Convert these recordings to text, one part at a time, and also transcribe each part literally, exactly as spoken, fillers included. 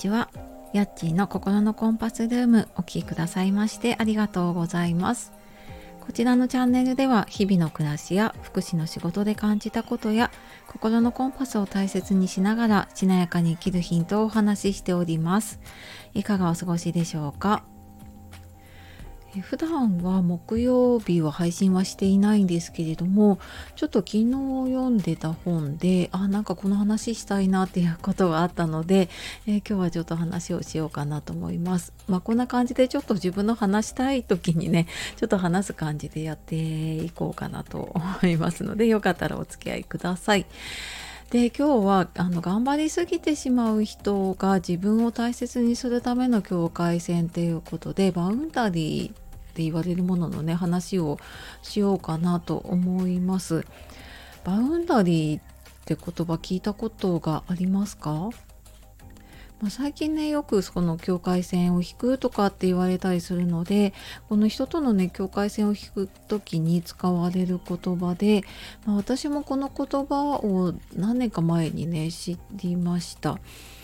ちは。やっちーの心のコンパスルーム、お聞きくださいましてありがとうございます。こちらのチャンネルでは日々の暮らしや福祉の仕事で感じたことや心のコンパスを大切にしながらしなやかに生きるヒントをお話ししております。いかがお過ごしでしょうか。普段は木曜日は配信はしていないんですけれども、ちょっと昨日読んでた本であなんかこの話したいなっていうことがあったので、えー今日はちょっと話をしようかなと思います。まあこんな感じでちょっと自分の話したい時にねちょっと話す感じでやっていこうかなと思いますので、よかったらお付き合いください。で今日はあの頑張りすぎてしまう人が自分を大切にするための境界線ということで、バウンダリーって言われるもののね話をしようかなと思います。バウンダリーって言葉聞いたことがありますか？まあ、最近ねよくその境界線を引くとかって言われたりするので、この人とのね境界線を引く時に使われる言葉で、まあ、私もこの言葉を何年か前にね知りました。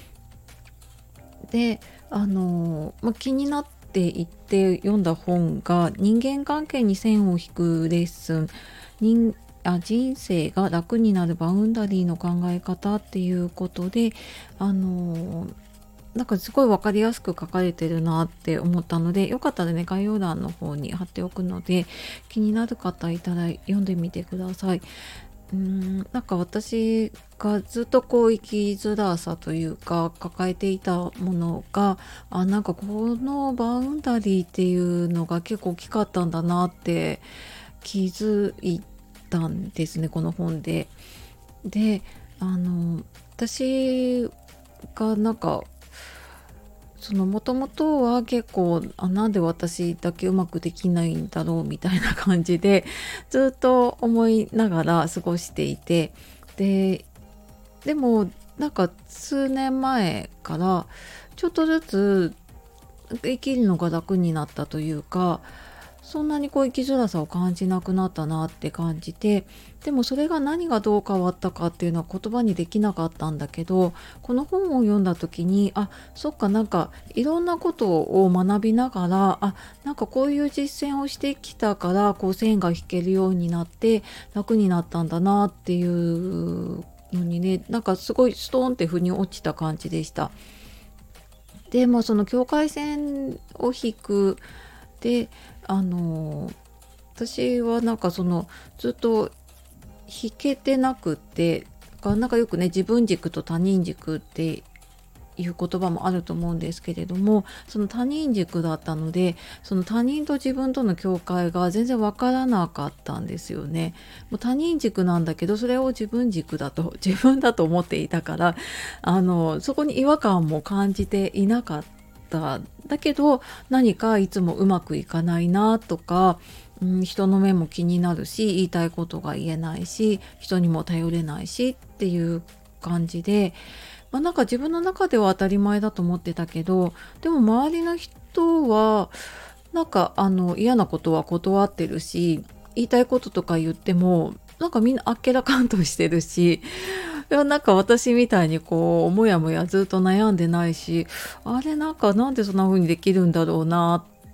であの、まあ、気になっていって読んだ本が人間関係に線を引くレッスン、人あ人生が楽になるバウンダリーの考え方っていうことで、あのなんかすごい分かりやすく書かれてるなって思ったので、よかったらね概要欄の方に貼っておくので、気になる方いたら読んでみてください。うーんなんか私がずっとこう生きづらさというか抱えていたものが、あなんかこのバウンダリーっていうのが結構大きかったんだなって気づいたんですね、この本で。であの私がなんかそのもともとは結構あなんで私だけうまくできないんだろうみたいな感じでずっと思いながら過ごしていて、ででもなんか数年前からちょっとずつ生きるのが楽になったというか、そんなにこう生きづらさを感じなくなったなって感じて、でもそれが何がどう変わったかっていうのは言葉にできなかったんだけど、この本を読んだ時にあそっか、なんかいろんなことを学びながら、あなんかこういう実践をしてきたからこう線が引けるようになって楽になったんだなっていうのにね、なんかすごいストーンって腑に落ちた感じでした。でもその境界線を引くであの私はなんかそのずっと引けてなくて、なんかよくね自分軸と他人軸っていう言葉もあると思うんですけれども、その他人軸だったので、その他人と自分との境界が全然わからなかったんですよね。もう他人軸なんだけどそれを自分軸だと自分だと思っていたから、あのそこに違和感も感じていなかった。だけど何かいつもうまくいかないなとか、うん、人の目も気になるし言いたいことが言えないし人にも頼れないしっていう感じで、まあ、なんか自分の中では当たり前だと思ってたけど、でも周りの人はなんかあの嫌なことは断ってるし、言いたいこととか言ってもなんかみんなあっけらかんとしてるし、いやなんか私みたいにこうもやもやずっと悩んでないし、あれなんかなんでそんな風にできるんだろうなって、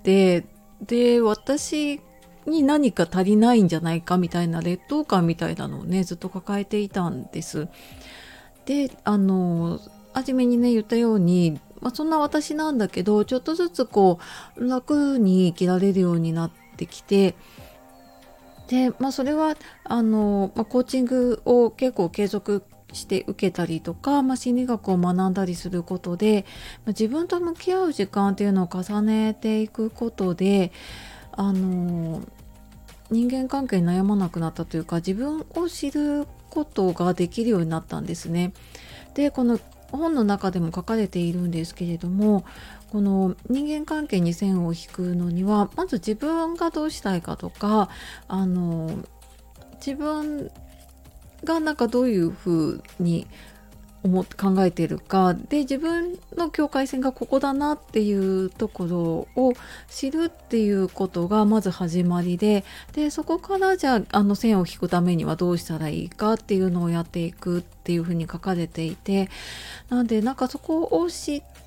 で私に何か足りないんじゃないかみたいな劣等感みたいなのをねずっと抱えていたんです。であの初めにね言ったように、まあ、そんな私なんだけどちょっとずつこう楽に生きられるようになってきて、で、まあ、それはあの、まあ、コーチングを結構継続して受けたりとか、まあ、心理学を学んだりすることで、まあ、自分と向き合う時間っていうのを重ねていくことで、あの人間関係に悩まなくなったというか、自分を知ることができるようになったんですね。でこの本の中でも書かれているんですけれども、この人間関係に線を引くのにはまず自分がどうしたいかとか、あの自分がなんかどういうふうに思って考えているかで、自分の境界線がここだなっていうところを知るっていうことがまず始まりで、でそこからじゃあ、あの線を引くためにはどうしたらいいかっていうのをやっていくっていうふうに書かれていて、なんでなんかそこを知って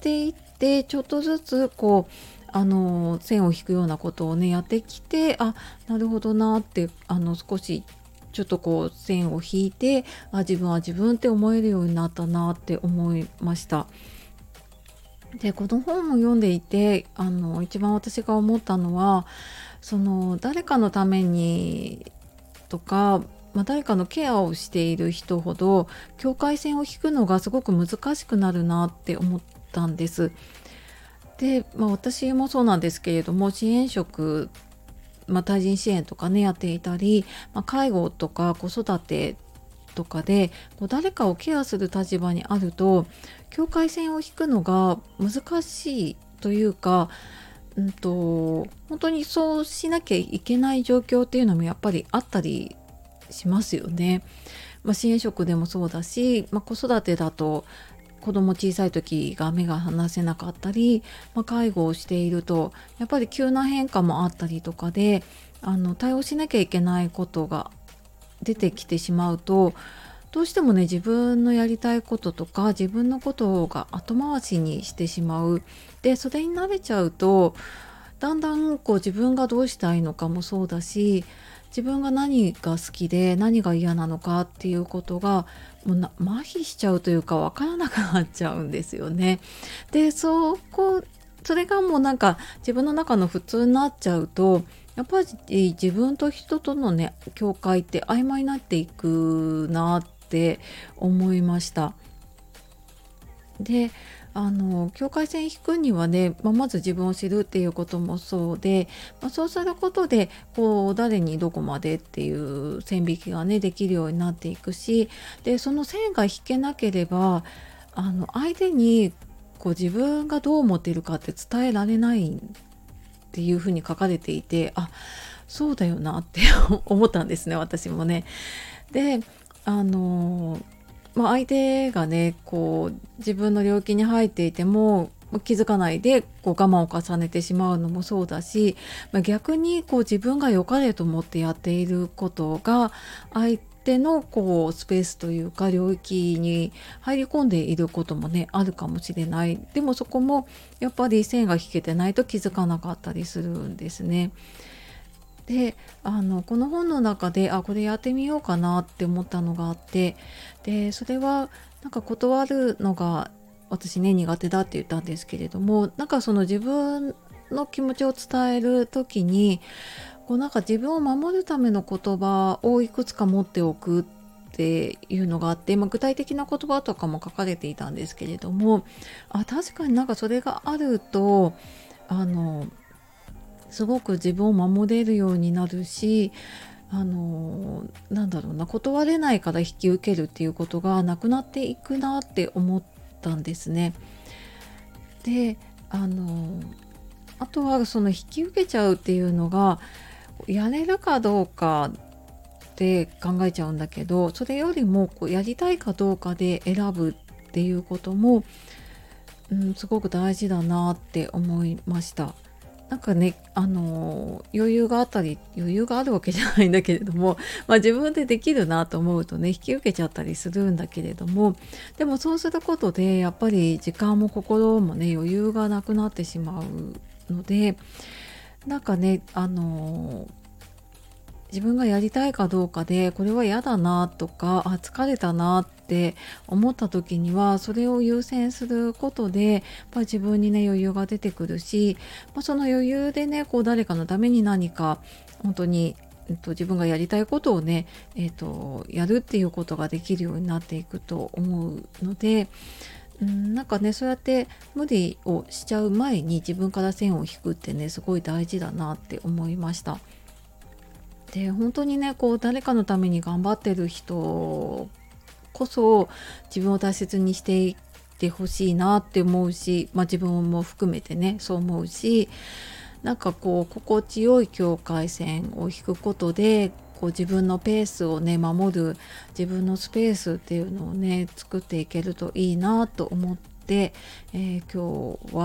ていって、ちょっとずつこうあの線を引くようなことをねやってきて、あ、なるほどなって、あの少しちょっとこう線を引いて、あ、自分は自分って思えるようになったなって思いました。で、この本を読んでいて、あの一番私が思ったのは、その誰かのためにとか、まあ、誰かのケアをしている人ほど境界線を引くのがすごく難しくなるなって思ったんです。で、まあ、私もそうなんですけれども、支援職、まあ、対人支援とかねやっていたり、まあ、介護とか子育てとかでこう誰かをケアする立場にあると、境界線を引くのが難しいというか、うんと本当にそうしなきゃいけない状況っていうのもやっぱりあったりしますよね。まあ、支援職でもそうだし、まあ、子育てだと子供小さい時が目が離せなかったり、まあ、介護をしているとやっぱり急な変化もあったりとかで、あの対応しなきゃいけないことが出てきてしまうと、どうしてもね自分のやりたいこととか自分のことが後回しにしてしまう。でそれに慣れちゃうと、だんだんこう自分がどうしたいのかもそうだし、自分が何が好きで何が嫌なのかっていうことがもうな麻痺しちゃうというか、分からなくなっちゃうんですよね。でそこそれがもうなんか自分の中の普通になっちゃうと、やっぱり自分と人とのね境界って曖昧になっていくなって思いました。で、あの境界線引くにはね、まあ、まず自分を知るっていうこともそうで、まあ、そうすることでこう誰にどこまでっていう線引きがねできるようになっていくし、でその線が引けなければ、あの相手にこう自分がどう思っているかって伝えられないっていうふうに書かれていて、あ、そうだよなって思ったんですね、私もね。で、あのまあ、相手がねこう自分の領域に入っていても気づかないでこう我慢を重ねてしまうのもそうだし、まあ、逆にこう自分が良かれと思ってやっていることが相手のこうスペースというか領域に入り込んでいることもねあるかもしれない。でもそこもやっぱり線が引けてないと気づかなかったりするんですね。で、あのこの本の中で、あ、これやってみようかなって思ったのがあって、でそれはなんか断るのが私ね苦手だって言ったんですけれども、なんかその自分の気持ちを伝える時に、こうなんか自分を守るための言葉をいくつか持っておくっていうのがあって、まあ、具体的な言葉とかも書かれていたんですけれども、あ、確かになんかそれがあると、あのすごく自分を守れるようになるし、あのなんだろうな、断れないから引き受けるっていうことがなくなっていくなって思ったんですね。で、あのあとはその引き受けちゃうっていうのがやれるかどうかって考えちゃうんだけど、それよりもこうやりたいかどうかで選ぶっていうことも、うん、すごく大事だなって思いました。なんかね、あのー余裕があったり余裕があるわけじゃないんだけれども、まあ、自分でできるなと思うとね引き受けちゃったりするんだけれども、でもそうすることでやっぱり時間も心もね余裕がなくなってしまうので、なんかね、あのー自分がやりたいかどうかでこれは嫌だなとか、あ、疲れたなって思った時にはそれを優先することでやっぱり自分にね余裕が出てくるし、まあ、その余裕でねこう誰かのために何か本当に、えっと、自分がやりたいことをね、えっと、やるっていうことができるようになっていくと思うので、うん、なんかねそうやって無理をしちゃう前に自分から線を引くってねすごい大事だなって思いました。で、本当にねこう誰かのために頑張ってる人こそ自分を大切にしていってほしいなって思うし、まあ、自分も含めてねそう思うし、なんかこう心地よい境界線を引くことでこう自分のペースをね守る自分のスペースっていうのをね作っていけるといいなと思って、えー今日は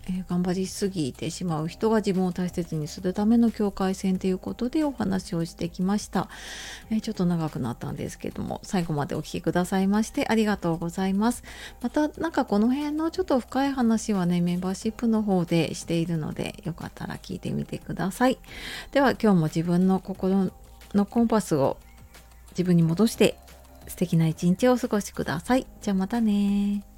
えー頑張りすぎてしまう人が自分を大切にするための境界線ということでお話をしてきました。えーちょっと長くなったんですけども、最後までお聞きくださいましてありがとうございます。またなんかこの辺のちょっと深い話はね、メンバーシップの方でしているので、よかったら聞いてみてください。では今日も自分の心のコンパスを自分に戻して素敵な一日をお過ごしください。じゃあまたね。